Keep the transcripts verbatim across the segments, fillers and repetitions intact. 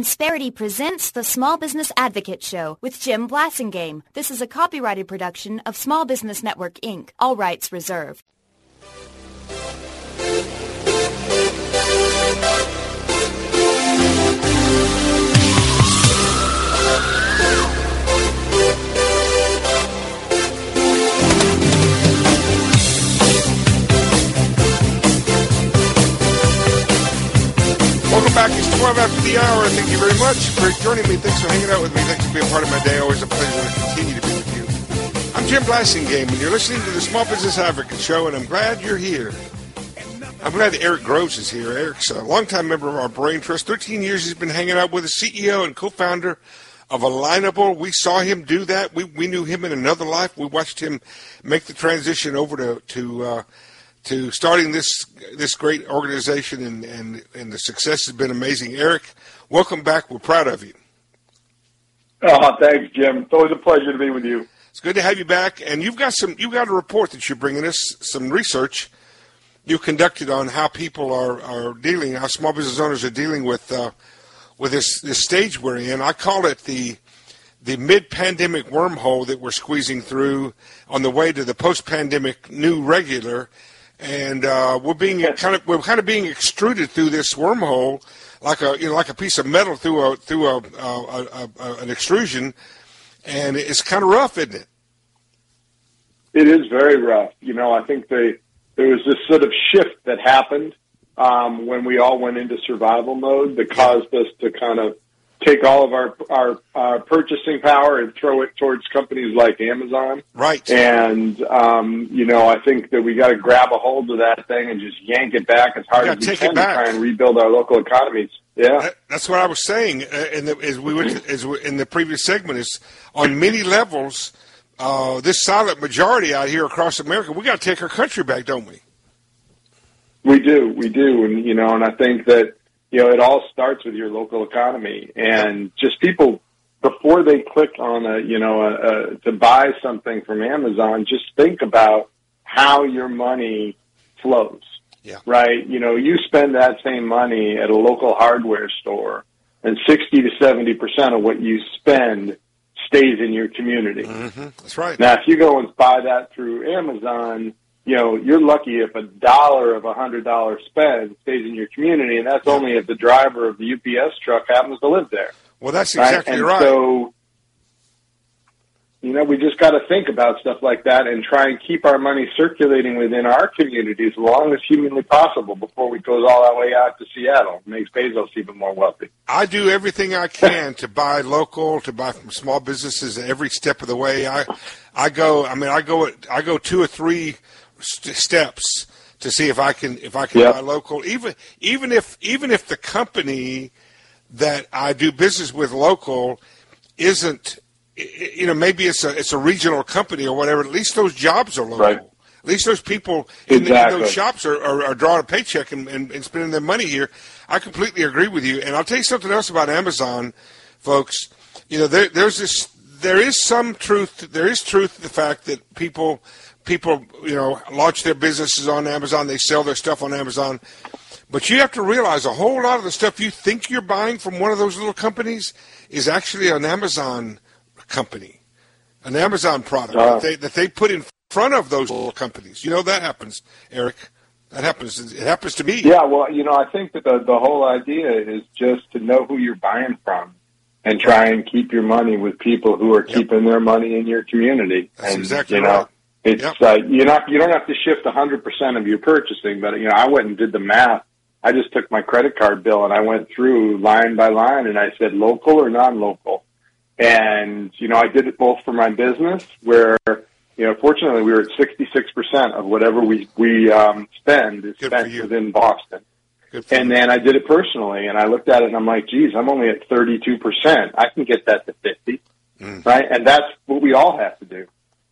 Insperity presents the Small Business Advocate Show with Jim Blasingame. This is a copyrighted production of Small Business Network, Incorporated. All rights reserved. Welcome back. It's twelve after the hour. Thank you very much for joining me. Thanks for hanging out with me. Thanks for being part of my day. Always a pleasure to continue to be with you. I'm Jim Blasingame, and you're listening to the Small Business Advocate Show, and I'm glad you're here. I'm glad Eric Groves is here. Eric's a longtime member of our Brain Trust. thirteen years he's been hanging out with the C E O and co-founder of Alignable. We saw him do that. We we knew him in another life. We watched him make the transition over to to uh, to starting this this great organization, and, and, and the success has been amazing. Eric, welcome back. We're proud of you. Oh, thanks, Jim. It's always a pleasure to be with you. It's good to have you back. And you've got some you've got a report that you're bringing us, some research you conducted on how people are, are dealing, how small business owners are dealing with uh, with this, this stage we're in. I call it the the mid-pandemic wormhole that we're squeezing through on the way to the post-pandemic new regular. And uh, we're being kind of we're kind of being extruded through this wormhole, like a you know like a piece of metal through a through a, a, a, a an extrusion, and it's kind of rough, isn't it? It is very rough. You know, I think they, there was this sort of shift that happened um, when we all went into survival mode that caused us to kind of take all of our, our our purchasing power and throw it towards companies like Amazon. Right. And, um, you know, I think that we got to grab a hold of that thing and just yank it back as hard as we can to try and rebuild our local economies. Yeah. That, that's what I was saying uh, in the, as we went to, as we, in the previous segment is on many levels, uh, this silent majority out here across America, we got to take our country back, don't we? We do. We do. And, you know, and I think that, you know, it all starts with your local economy, and just people before they click on a, you know, a, a, to buy something from Amazon, just think about how your money flows. Yeah. Right. You know, you spend that same money at a local hardware store, and sixty to seventy percent of what you spend stays in your community. Mm-hmm. That's right. Now, if you go and buy that through Amazon, you know, you're lucky if a dollar of a hundred dollar spend stays in your community, and that's only if the driver of the U P S truck happens to live there. Well, that's exactly right. And right. So, you know, we just got to think about stuff like that and try and keep our money circulating within our community as long as humanly possible before it goes all our way out to Seattle. It makes Bezos even more wealthy. I do everything I can to buy local, to buy from small businesses every step of the way. I, I go. I mean, I go. I go two or three st- steps to see if I can if I can yep. buy local. Even even if even if the company that I do business with local isn't. You know, maybe it's a it's a regional company or whatever. At least those jobs are local. Right. At least those people in, exactly. the, in those shops are, are, are drawing a paycheck and, and, and spending their money here. I completely agree with you. And I'll tell you something else about Amazon, folks. You know, there, there's this. There is some truth. There is truth to the fact that people people you know launch their businesses on Amazon. They sell their stuff on Amazon. But you have to realize a whole lot of the stuff you think you're buying from one of those little companies is actually an Amazon company, an Amazon product uh, that, they, that they put in front of those little companies. You know, that happens, Eric. That happens. It happens to me. Yeah, well, you know, I think that the, the whole idea is just to know who you're buying from and try and keep your money with people who are yep. keeping their money in your community. That's and, exactly you know, right. It's yep. uh, you're not, you don't have to shift one hundred percent of your purchasing, but, you know, I went and did the math. I just took my credit card bill and I went through line by line and I said local or non-local. And, you know, I did it both for my business where, you know, fortunately we were at sixty-six percent of whatever we, we um, spend is Good spent within Boston. Good and you. then I did it personally and I looked at it and I'm like, geez, I'm only at thirty-two percent. I can get that to fifty, mm. right? And that's what we all have to do.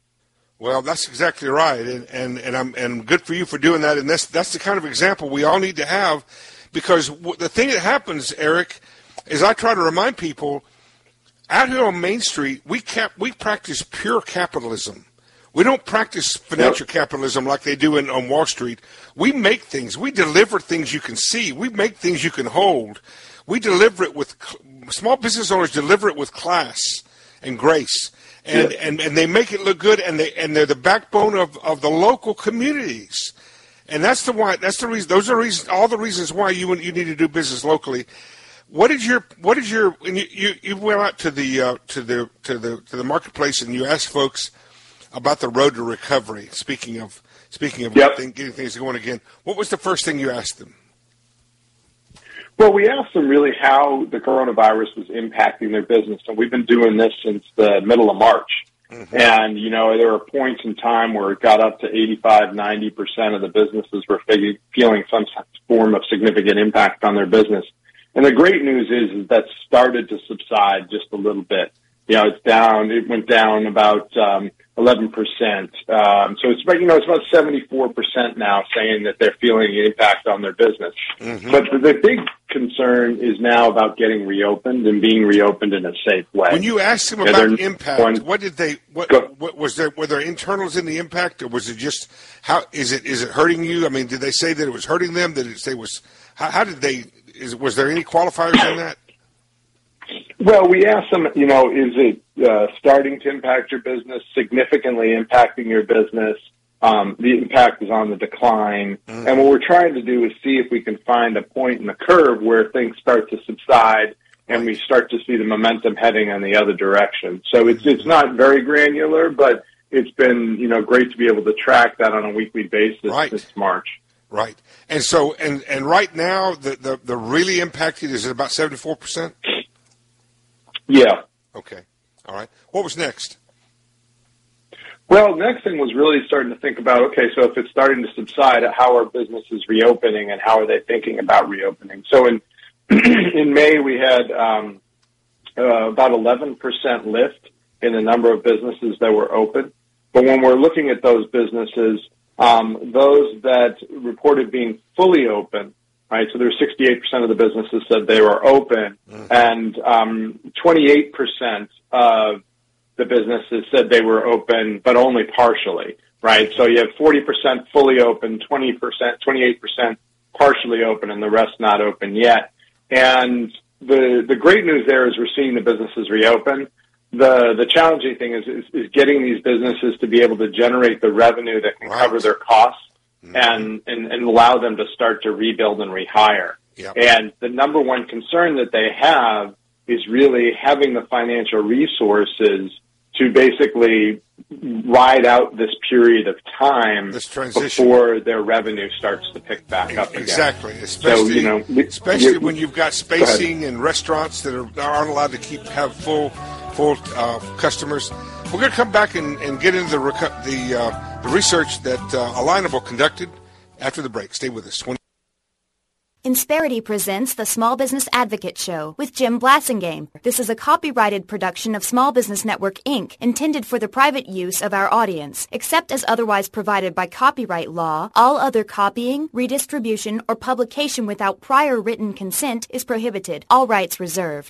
Well, that's exactly right. And, and, and I'm, and good for you for doing that. And that's, that's the kind of example we all need to have, because w- the thing that happens, Eric, is I try to remind people, out here on Main Street, we cap- we practice pure capitalism. We don't practice financial yep. capitalism like they do in, on Wall Street. We make things. We deliver things you can see. We make things you can hold. We deliver it with small business owners deliver it with class and grace, and, yeah. and, and they make it look good, and they and they're the backbone of, of the local communities. And that's the why. That's the reason. Those are reasons. All the reasons why you you need to do business locally. What did your What did your and you, you, you went out to the uh, to the to the to the marketplace and you asked folks about the road to recovery. Speaking of speaking of yep. getting, getting things going again, what was the first thing you asked them? Well, we asked them really how the coronavirus was impacting their business, and we've been doing this since the middle of March. Mm-hmm. And, you know, there were points in time where it got up to eighty-five, ninety percent of the businesses were feeling some form of significant impact on their business. And the great news is, is that started to subside just a little bit. You know, it's down, it went down about um, eleven percent. Um, so it's about, you know, it's about seventy-four percent now saying that they're feeling the impact on their business. Mm-hmm. But the, the big concern is now about getting reopened and being reopened in a safe way. When you asked them about and impact, one, what did they, what, what was there, were there internals in the impact, or was it just, how, is it, is it hurting you? I mean, did they say that it was hurting them? Did it say was, how, how did they, is, was there any qualifiers on that? Well, we asked them, you know, is it uh, starting to impact your business, significantly impacting your business? Um, the impact is on the decline. Mm-hmm. And what we're trying to do is see if we can find a point in the curve where things start to subside and we start to see the momentum heading in the other direction. So it's it's not very granular, but it's been, you know, great to be able to track that on a weekly basis right. since March. Right. And so, and, and right now, the, the, the really impacted is at about seventy-four percent? Yeah. Okay. All right. What was next? Well, next thing was really starting to think about, okay, so if it's starting to subside, how are businesses reopening and how are they thinking about reopening? So in in May, we had um, uh, about eleven percent lift in the number of businesses that were open. But when we're looking at those businesses, um, those that reported being fully open, right, so there's sixty-eight percent of the businesses said they were open, mm-hmm. and um, twenty-eight percent of the businesses said they were open, but only partially, right? So you have forty percent fully open, twenty percent, twenty-eight percent partially open, and the rest not open yet. And the the great news there is we're seeing the businesses reopen. The the challenging thing is, is, is getting these businesses to be able to generate the revenue that can right. cover their costs mm-hmm. and, and, and allow them to start to rebuild and rehire. Yep. And the number one concern that they have is really having the financial resources to basically ride out this period of time this transition. Before their revenue starts to pick back up again. Exactly, especially, so, you know, especially when you've got spacing and restaurants that are, aren't allowed to keep have full full uh, customers. We're going to come back and, and get into the reco- the, uh, the research that uh, Alignable conducted after the break. Stay with us. Insperity presents the Small Business Advocate Show with Jim Blasingame. This is a copyrighted production of Small Business Network, Incorporated, intended for the private use of our audience. Except as otherwise provided by copyright law, all other copying, redistribution, or publication without prior written consent is prohibited. All rights reserved.